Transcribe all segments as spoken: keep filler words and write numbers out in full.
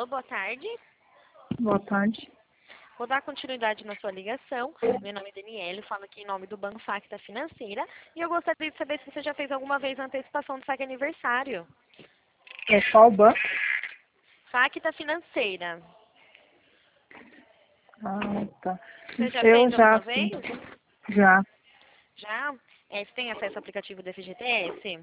Alô, boa tarde. Boa tarde. Vou dar continuidade na sua ligação. Meu nome é Daniela, eu falo aqui em nome do Banco Facta Financeira. E eu gostaria de saber se você já fez alguma vez a antecipação do saque aniversário. É qual banco? Facta Financeira. Ah, tá. Você já Eu fez já, alguma sim. vez? Já. Já? É, você tem acesso ao aplicativo do F G T S?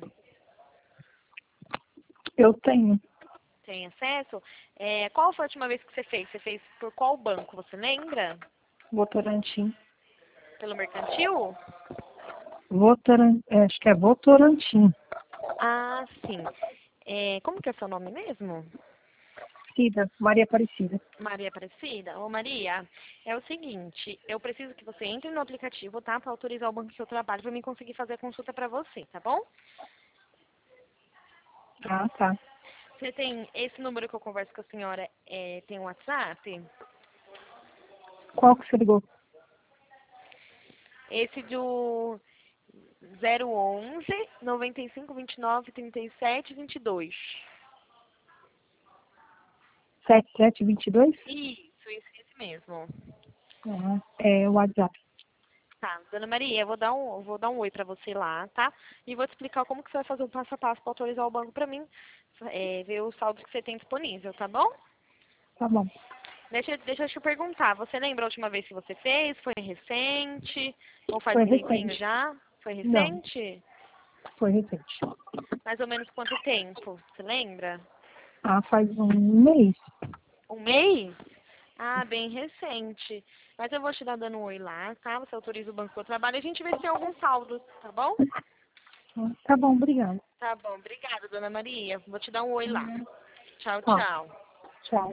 Eu tenho. Tem acesso? É, qual foi a última vez que você fez? Você fez por qual banco? Você lembra? Votorantim. Pelo Mercantil? Votoran... é, acho que é Votorantim. Ah, sim. É, como que é seu nome mesmo? Cida, Maria Aparecida. Maria Aparecida? Ô Maria, é o seguinte, eu preciso que você entre no aplicativo, tá? Para autorizar o banco que eu trabalho para mim conseguir fazer a consulta para você, tá bom? Ah, tá. Você tem esse número que eu converso com a senhora, é, tem um WhatsApp? Qual que você ligou? Esse do zero onze, noventa e cinco, vinte e nove, trinta e sete, vinte e dois. sete sete dois dois? Isso, esse, esse mesmo. Ah, é o WhatsApp. Tá, dona Maria, eu vou dar um, eu vou dar um oi pra você lá, tá? E vou te explicar como que você vai fazer o passo a passo pra autorizar o banco pra mim, é, ver os saldos que você tem disponível, tá bom? Tá bom. Deixa, deixa eu te perguntar, você lembra a última vez que você fez? Foi recente? Ou faz Foi um tempinho recente. já? Foi Não, recente? foi recente. Mais ou menos quanto tempo? Você lembra? Ah, faz um mês. Um mês? Ah, bem recente. Mas eu vou te dar dando um oi lá, tá? Você autoriza o banco que eu trabalho e a gente vê se tem algum saldo, tá bom? Ah, tá bom, obrigada. Tá bom, obrigada, dona Maria. Vou te dar um oi lá. Tchau, Tá, tchau. tchau.